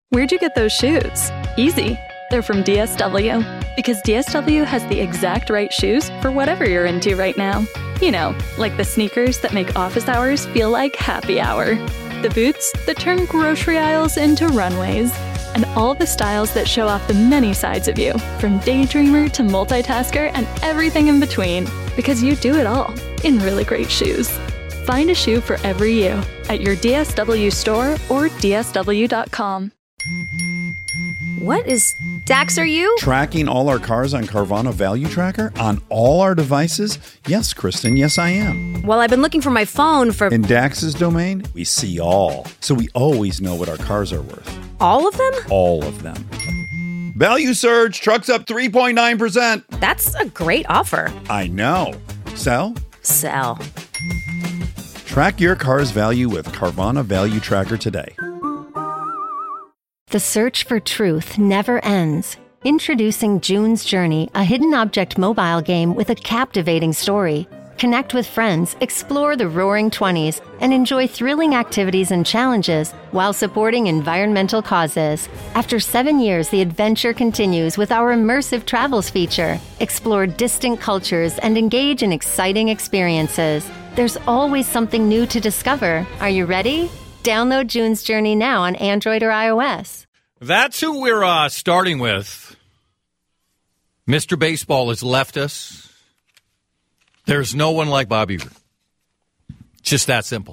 Where'd you get those shoes? Easy. They're from DSW. Because DSW has the exact right shoes for whatever you're into right now. You know, like the sneakers that make office hours feel like happy hour. The boots that turn grocery aisles into runways. And all the styles that show off the many sides of you, from daydreamer to multitasker and everything in between. Because you do it all in really great shoes. Find a shoe for every you at your DSW store or DSW.com. What is Dax, are you? Tracking all our cars on Carvana Value Tracker on all our devices? Yes, Kristen, yes I am. Well, I've been looking for my phone for... In Dax's domain, we see all. So we always know what our cars are worth. All of them? All of them. Value surge, trucks up 3.9%. That's a great offer. I know. Sell? Sell. Track your car's value with Carvana Value Tracker today. The search for truth never ends. Introducing June's Journey, a hidden object mobile game with a captivating story. Connect with friends, explore the Roaring 20s, and enjoy thrilling activities and challenges while supporting environmental causes. After 7 years, the adventure continues with our immersive travels feature. Explore distant cultures and engage in exciting experiences. There's always something new to discover. Are you ready? Download June's Journey now on Android or iOS. That's who we're starting with. Mr. Baseball has left us. There's no one like Bob Uecker. Just that simple.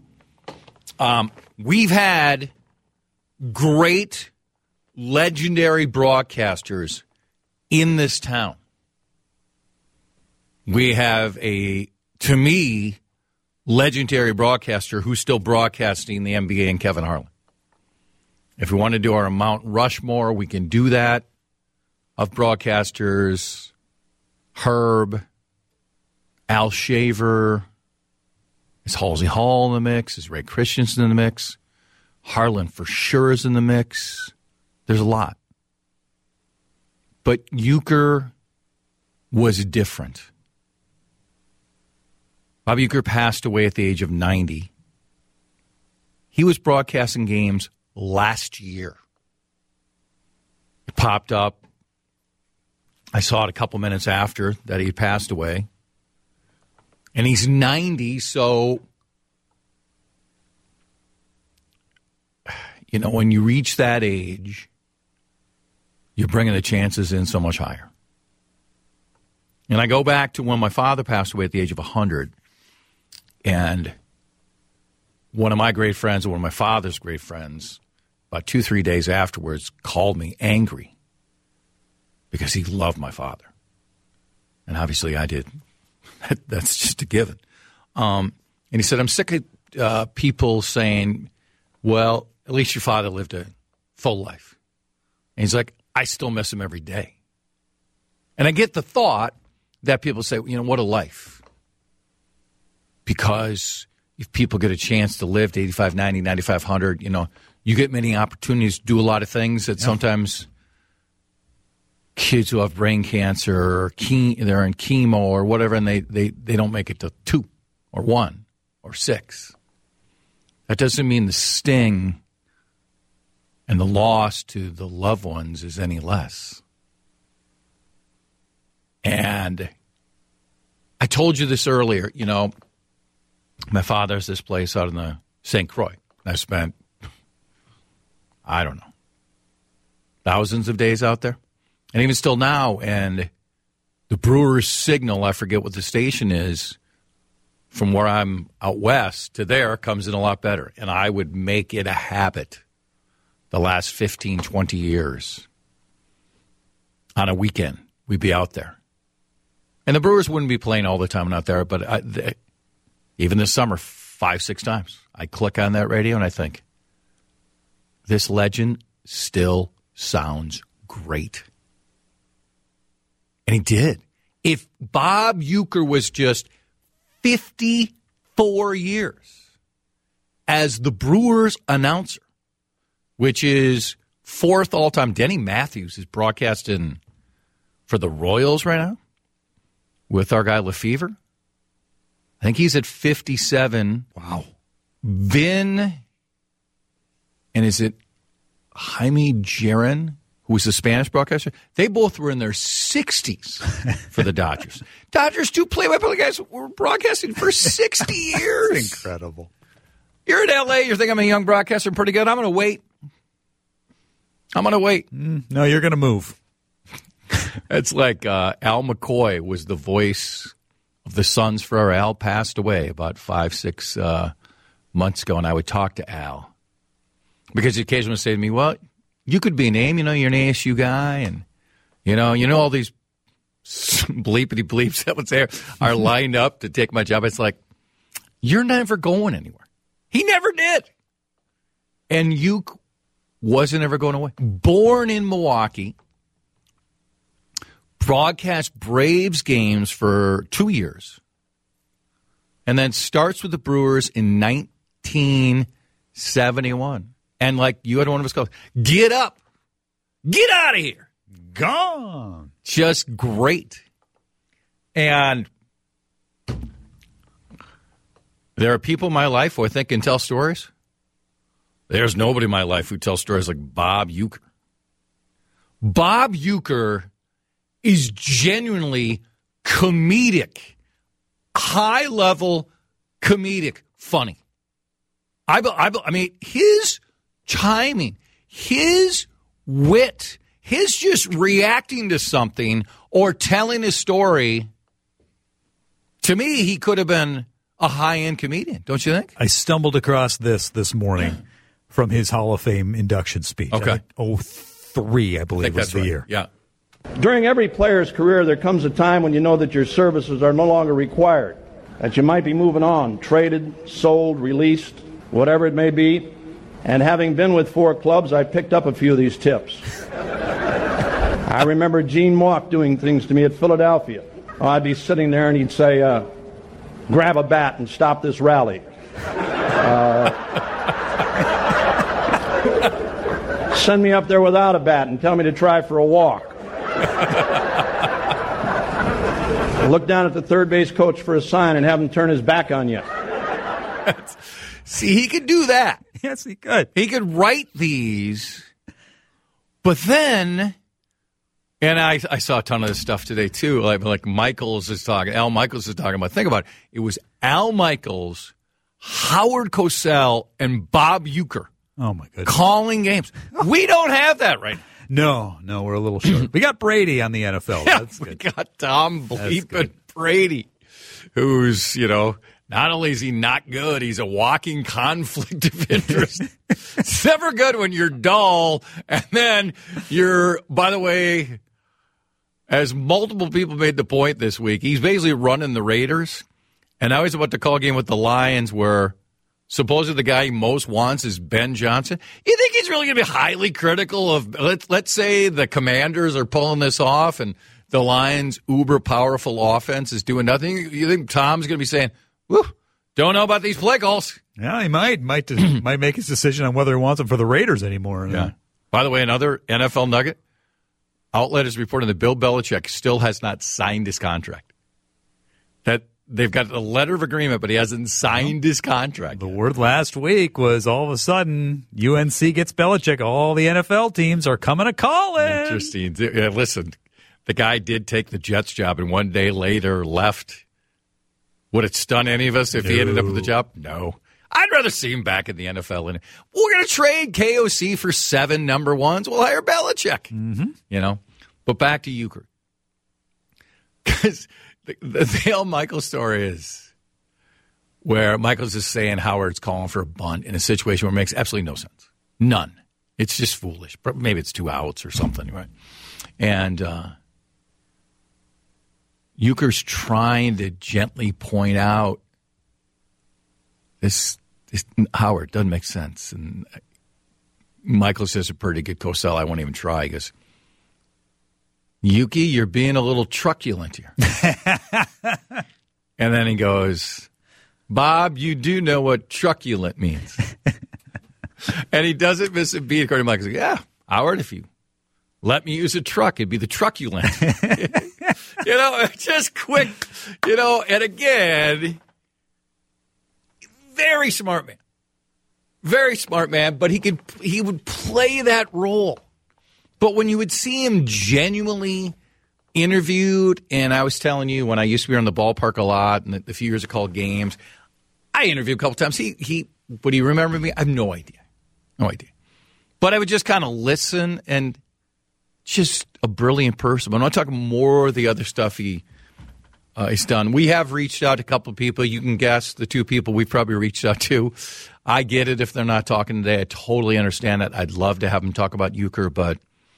We've had great, legendary broadcasters in this town. We have to me, legendary broadcaster who's still broadcasting the NBA and Kevin Harlan. If we want to do our Mount Rushmore, we can do that of broadcasters. Herb, Al Shaver, is Halsey Hall in the mix? Is Ray Christensen in the mix? Harlan for sure is in the mix. There's a lot. But Uecker was different. Bob Uecker passed away at the age of 90. He was broadcasting games last year. It popped up. I saw it a couple minutes after that he had passed away. And he's 90, so, you know, when you reach that age, you're bringing the chances in so much higher. And I go back to when my father passed away at the age of 100. And one of my great friends, one of my father's great friends, about 2-3 days afterwards, called me angry because he loved my father. And obviously I did. That's just a given. And he said, I'm sick of people saying, well, at least your father lived a full life. And he's like, I still miss him every day. And I get the thought that people say, you know, what a life. Because if people get a chance to live to 85, 90, 95, 100, you know, you get many opportunities to do a lot of things that sometimes kids who have brain cancer or they're in chemo or whatever, and they don't make it to 2 or 1 or 6. That doesn't mean the sting and the loss to the loved ones is any less. And I told you this earlier, you know, my father has this place out in the St. Croix. I spent, I don't know, thousands of days out there. And even still now, and the Brewers signal, I forget what the station is, from where I'm out west to there comes in a lot better. And I would make it a habit the last 15, 20 years. On a weekend, we'd be out there. And the Brewers wouldn't be playing all the time out there, but even this summer, 5-6 times, I click on that radio and I think, this legend still sounds great. And he did. If Bob Uecker was just 54 years as the Brewers announcer, which is 4th all-time. Denny Matthews is broadcasting for the Royals right now with our guy Lefevre. I think he's at 57. Wow. Vin, and is it Jaime Jarrín, who was the Spanish broadcaster. They both were in their 60s for the Dodgers. Dodgers, two play-by-play guys were broadcasting for 60 years. That's incredible. You're in L.A., you're thinking I'm a young broadcaster, I'm pretty good. I'm going to wait. No, you're going to move. It's like Al McCoy was the voice of the Suns forever. Al passed away about 5-6 months ago, and I would talk to Al. Because he occasionally would say to me, well, you could be a name, you're an ASU guy, and you know all these bleepity bleeps that would say are lined up to take my job. It's like, you're never going anywhere. He never did. And Uke wasn't ever going away. Born in Milwaukee, broadcast Braves games for 2 years, and then starts with the Brewers in 1971. And like you had one of his calls, get up, get out of here, Gone. Just great. And there are people in my life who I think can tell stories. There's nobody in my life who tells stories like Bob Uecker. Bob Uecker is genuinely comedic, high-level comedic, funny. I mean, his timing, his wit, his just reacting to something or telling a story, to me, he could have been a high-end comedian, don't you think? I stumbled across this morning from his Hall of Fame induction speech. Okay. 2003, I believe, was the right. year. Yeah. During every player's career, there comes a time when you know that your services are no longer required, that you might be moving on, traded, sold, released, whatever it may be. And having been with 4 clubs, I picked up a few of these tips. I remember Gene Mauch doing things to me at Philadelphia. I'd be sitting there and he'd say, grab a bat and stop this rally. Send me up there without a bat and tell me to try for a walk. Look down at the third base coach for a sign and have him turn his back on you. See, he could do that. Yes, he could. He could write these, but then, and I saw a ton of this stuff today too. Like Michaels is talking, Al Michaels is talking about. Think about it. It was Al Michaels, Howard Cosell, and Bob Uecker. Oh my goodness. Calling games. We don't have that right now. No, we're a little short. We got Brady on the NFL. Yeah, That's we good. got Tom Bleepin Brady, who's, not only is he not good, he's a walking conflict of interest. It's never good when you're dull, and then you're, by the way, as multiple people made the point this week, he's basically running the Raiders, and now he's about to call a game with the Lions where supposedly the guy he most wants is Ben Johnson. You think he's really going to be highly critical of, let's say the Commanders are pulling this off and the Lions' uber-powerful offense is doing nothing? You think Tom's going to be saying, whew, don't know about these play calls? Yeah, he might make his decision on whether he wants him for the Raiders anymore. Yeah. By the way, another NFL nugget, outlet is reporting that Bill Belichick still has not signed his contract. That they've got a letter of agreement, but he hasn't signed his contract. The word last week was all of a sudden UNC gets Belichick. All the NFL teams are coming to call him. Interesting. Yeah, listen, the guy did take the Jets job and one day later left. Would it stun any of us if he ended up with the job? No. I'd rather see him back in the NFL. And we're going to trade KOC for 7 number ones. We'll hire Belichick. Mm-hmm. But back to Uecker. Because the Al Michaels story is where Michaels is saying Howard's calling for a bunt in a situation where it makes absolutely no sense. None. It's just foolish. Maybe it's 2 outs or something, right? And Uecker's trying to gently point out this Howard doesn't make sense. And Michael says a pretty good Cosell. I won't even try. He goes, Yuki, you're being a little truculent here. And then he goes, Bob, you do know what truculent means. And he doesn't miss a beat. According to Michael, yeah, Howard, if you let me use a truck, it'd be the truculent. Just quick, and again, very smart man. Very smart man, but he would play that role. But when you would see him genuinely interviewed, and I was telling you when I used to be around the ballpark a lot, and the few years I called games, I interviewed a couple times. Would he remember me? I have no idea. No idea. But I would just kind of listen, and just a brilliant person. I'm not talking more of the other stuff he's done. We have reached out to a couple of people. You can guess the two people we've probably reached out to. I get it if they're not talking today. I totally understand that. I'd love to have them talk about Uecker, but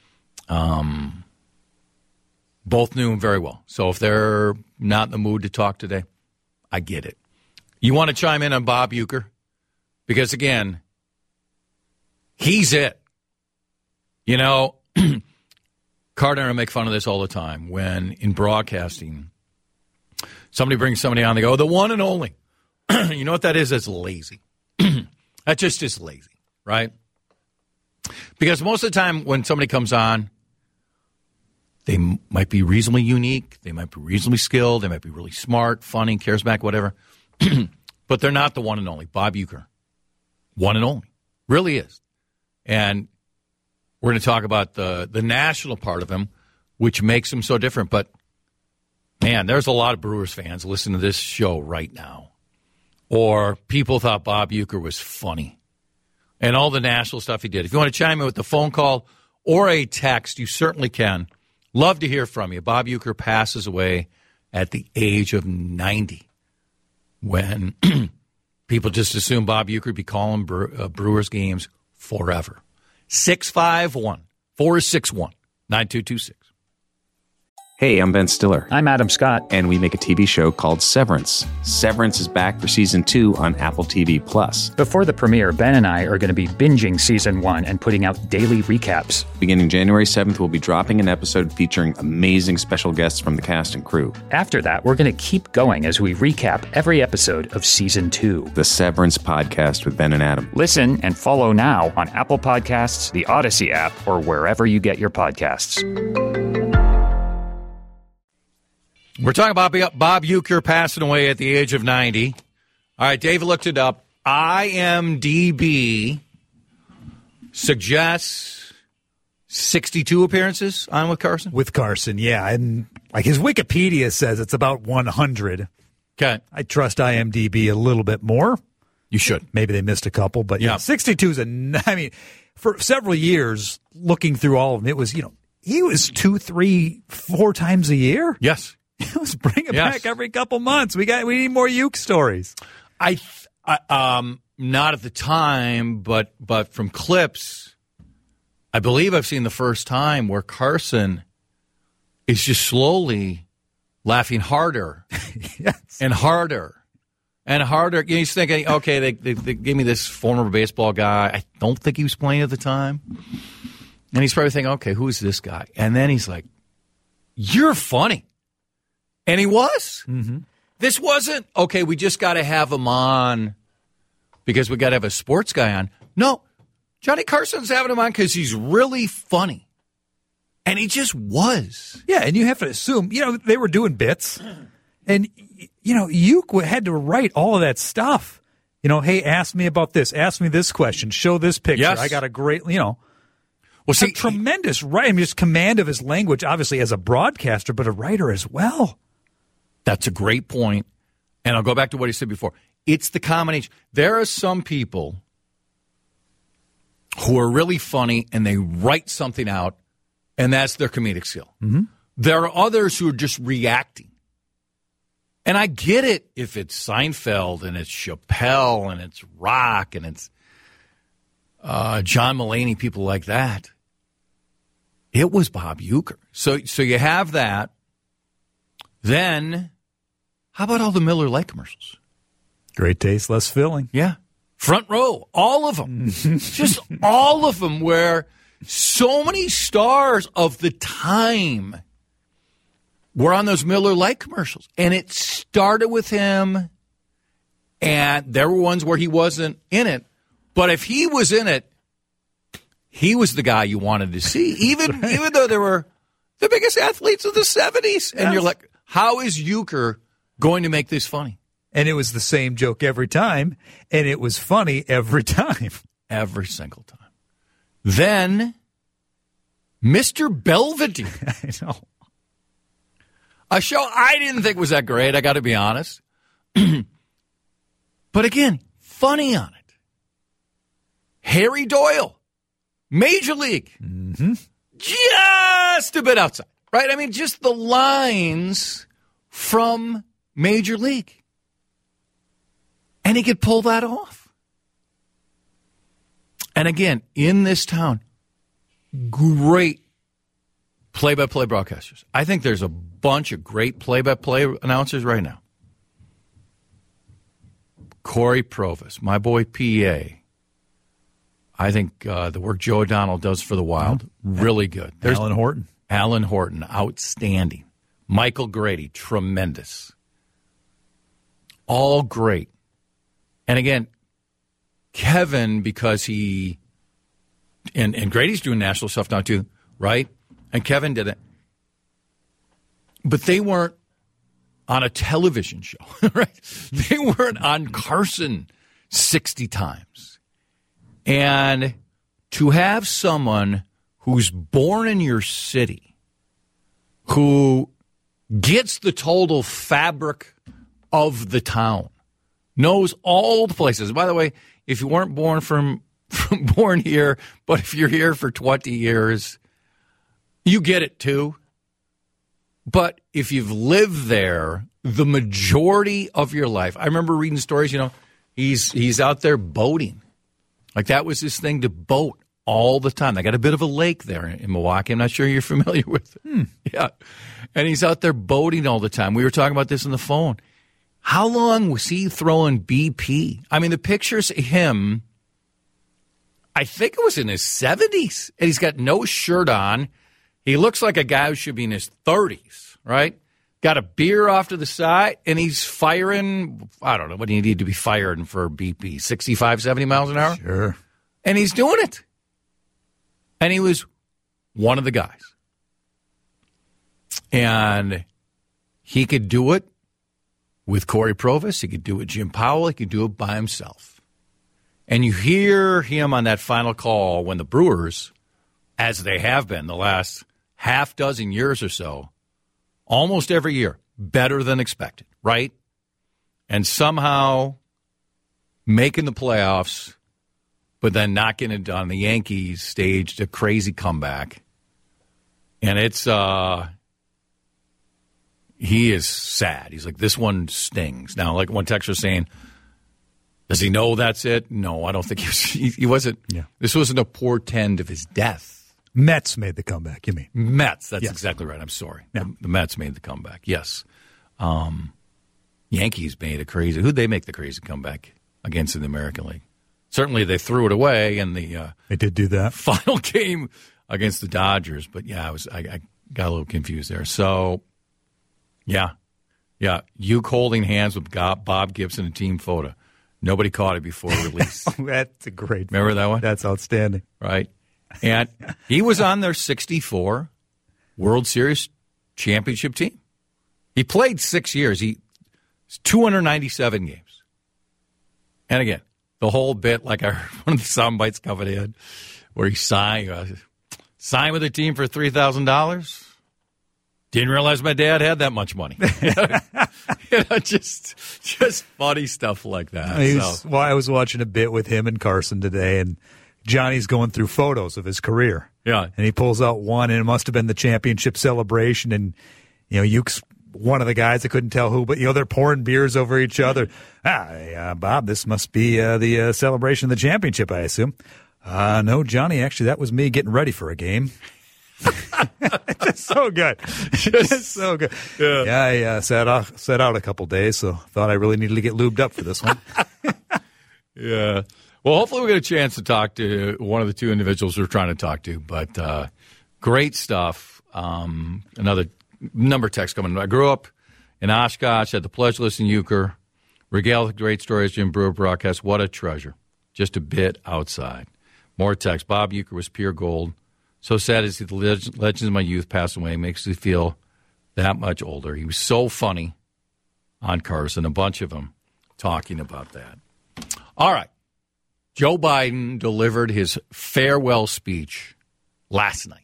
both knew him very well. So if they're not in the mood to talk today, I get it. You want to chime in on Bob Uecker? Because, again, he's it. You know, Carter and I make fun of this all the time. When in broadcasting, somebody brings somebody on, they go, the one and only. You know what that is? That's lazy. That just is lazy, right? Because most of the time when somebody comes on, they might be reasonably unique. They might be reasonably skilled. They might be really smart, funny, charismatic, whatever. But they're not the one and only. Bob Uecker, one and only. Really is. And we're going to talk about the national part of him, which makes him so different. But, man, there's a lot of Brewers fans listening to this show right now. Or people thought Bob Uecker was funny. And all the national stuff he did. If you want to chime in with a phone call or a text, you certainly can. Love to hear from you. Bob Uecker passes away at the age of 90. When people just assume Bob Uecker would be calling Brewers games forever. 651-461-9226. Hey, I'm Ben Stiller. I'm Adam Scott. And we make a TV show called Severance. Severance is back for season 2 on Apple TV+. Before the premiere, Ben and I are going to be binging season 1 and putting out daily recaps. Beginning January 7th, we'll be dropping an episode featuring amazing special guests from the cast and crew. After that, we're going to keep going as we recap every episode of season 2. The Severance Podcast with Ben and Adam. Listen and follow now on Apple Podcasts, the Odyssey app, or wherever you get your podcasts. We're talking about Bob Uecker passing away at the age of 90. All right, Dave looked it up. IMDb suggests 62 appearances on with Carson? With Carson, yeah. And like his Wikipedia says it's about 100. Okay. I trust IMDb a little bit more. You should. Maybe they missed a couple, but yeah, 62 is for several years, looking through all of them, it was, he was 2, 3, 4 times a year. Yes. Let's bring it back every couple months. We need more Uecker stories. I not at the time, but from clips, I believe I've seen the first time where Carson is just slowly laughing harder and harder and harder. He's thinking, okay, they gave me this former baseball guy. I don't think he was playing at the time. And he's probably thinking, okay, who's this guy? And then he's like, you're funny. And he was. Mm-hmm. This wasn't, okay, we just got to have him on because we got to have a sports guy on. No, Johnny Carson's having him on because he's really funny. And he just was. Yeah, and you have to assume, they were doing bits. And, Uecker had to write all of that stuff. Hey, ask me about this. Ask me this question. Show this picture. Yes. I got a great, Well, see, tremendous, right? Just command of his language, obviously, as a broadcaster, but a writer as well. That's a great point. And I'll go back to what he said before. It's the combination. There are some people who are really funny and they write something out, and that's their comedic skill. Mm-hmm. There are others who are just reacting. And I get it if it's Seinfeld and it's Chappelle and it's Rock and it's John Mulaney, people like that. It was Bob Uecker. So you have that. Then, how about all the Miller Lite commercials? Great taste, less filling. Yeah. Front row, all of them. Just all of them, where so many stars of the time were on those Miller Lite commercials. And it started with him, and there were ones where he wasn't in it. But if he was in it, he was the guy you wanted to see, even though they were the biggest athletes of the 70s. And you're like, how is Uecker going to make this funny? And it was the same joke every time, and it was funny every time. Every single time. Then, Mr. Belvedere. I know. A show I didn't think was that great, I got to be honest. But again, funny on it. Harry Doyle, Major League. Mm-hmm. Just a bit outside, right? I mean, just the lines from Major League. And he could pull that off. And again, in this town, great play-by-play broadcasters. I think there's a bunch of great play-by-play announcers right now. Corey Provis, my boy PA. I think the work Joe O'Donnell does for the Wild, really good. There's Alan Horton, outstanding. Michael Grady, tremendous. All great. And again, Kevin, because he and Grady's doing national stuff now too, right? And Kevin did it. But they weren't on a television show, right? They weren't on Carson 60 times. And to have someone who's born in your city, who gets the total fabric of the town, knows all the places. By the way, if you weren't born born here, but if you're here for 20 years, you get it too. But if you've lived there the majority of your life, I remember reading stories, he's out there boating. Like that was his thing, to boat all the time. They got a bit of a lake there in Milwaukee. I'm not sure you're familiar with it. Yeah. And he's out there boating all the time. We were talking about this on the phone. How long was he throwing BP? I mean, the pictures of him, I think it was in his 70s, and he's got no shirt on. He looks like a guy who should be in his 30s, right? Got a beer off to the side, and he's firing, I don't know, what do you need to be firing for BP, 65, 70 miles an hour? Sure. And he's doing it. And he was one of the guys. And he could do it with Corey Provis. He could do it with Jim Powell. He could do it by himself. And you hear him on that final call when the Brewers, as they have been the last half dozen years or so, almost every year, better than expected, right? And somehow making the playoffs, but then not getting it done. The Yankees staged a crazy comeback. And it's he is sad. He's like, this one stings. Now, like one texter saying, does he know that's it? No, I don't think he wasn't. Yeah. This wasn't a portend of his death. Mets made the comeback, you mean? Mets, that's exactly right. I'm sorry. Yeah. The Mets made the comeback, yes. Yankees made a crazy. Who'd they make the crazy comeback against in the American League? Certainly they threw it away in the they did do that final game against the Dodgers. But, yeah, I got a little confused there. So, yeah. Uke holding hands with Bob Gibson in team photo. Nobody caught it before release. That's a great Remember that one? That's outstanding. Right. And he was on their 64 World Series championship team. He played 6 years. 297 games. And again, the whole bit, like I heard one of the sound bites coming in, where he signed with the team for $3,000. Didn't realize my dad had that much money. Just funny stuff like that. Well, I was watching a bit with him and Carson today, and Johnny's going through photos of his career. Yeah. And he pulls out one, and it must have been the championship celebration. And, Uke's one of the guys, I couldn't tell who, but, they're pouring beers over each other. Bob, this must be the celebration of the championship, I assume. No, Johnny, actually, that was me getting ready for a game. Just so good. Just so good. Yeah, I sat out a couple days, so thought I really needed to get lubed up for this one. Yeah. Well, hopefully we get a chance to talk to one of the two individuals we're trying to talk to. But great stuff. Another number of texts coming. I grew up in Oshkosh, had the pleasure to listen to Euchre. Regale with great stories, Jim Brewer broadcast. What a treasure. Just a bit outside. More text. Bob Euchre was pure gold. So sad to see the legends of my youth pass away. Makes me feel that much older. He was so funny on Carson, a bunch of them. talking about that. All right. Joe Biden delivered his farewell speech last night.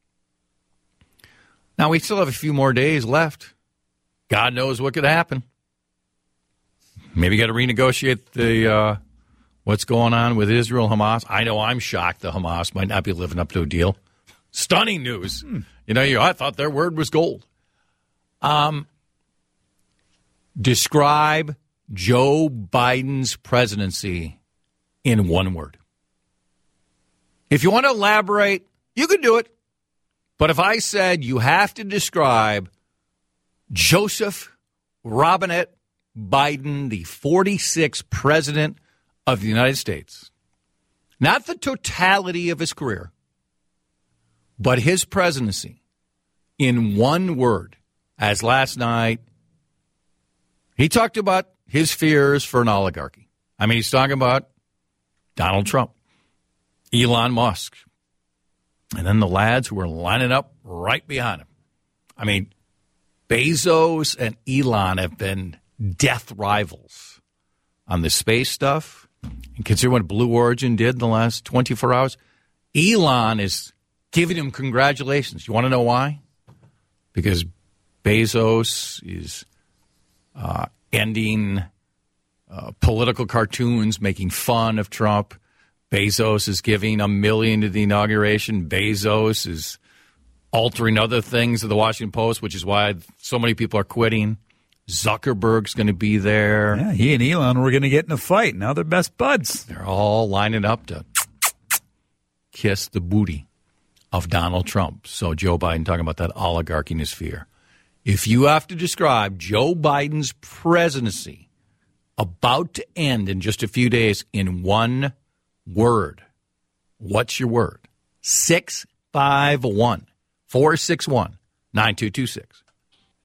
Now, we still have a few more days left. God knows what could happen. Maybe got to renegotiate the what's going on with Israel, Hamas. I know I'm shocked the Hamas might not be living up to a deal. Stunning news. I thought their word was gold. Describe Joe Biden's presidency in one word. If you want to elaborate, you can do it. But if I said you have to describe Joseph Robinette Biden, the 46th president of the United States, not the totality of his career, but his presidency in one word, as last night he talked about his fears for an oligarchy. I mean, he's talking about Donald Trump, Elon Musk, and then the lads who were lining up right behind him. I mean, Bezos and Elon have been death rivals on the space stuff. And consider what Blue Origin did in the last 24 hours. Elon is giving him congratulations. You want to know why? Because Bezos is ending political cartoons making fun of Trump. Bezos is giving $1 million to the inauguration. Bezos is altering other things of the Washington Post, which is why so many people are quitting. Zuckerberg's going to be there. Yeah, he and Elon were going to get in a fight. Now they're best buds. They're all lining up to kiss the booty of Donald Trump. So Joe Biden talking about that oligarchy in his fear. If you have to describe Joe Biden's presidency about to end in just a few days in one word, what's your word? 651-461-9226.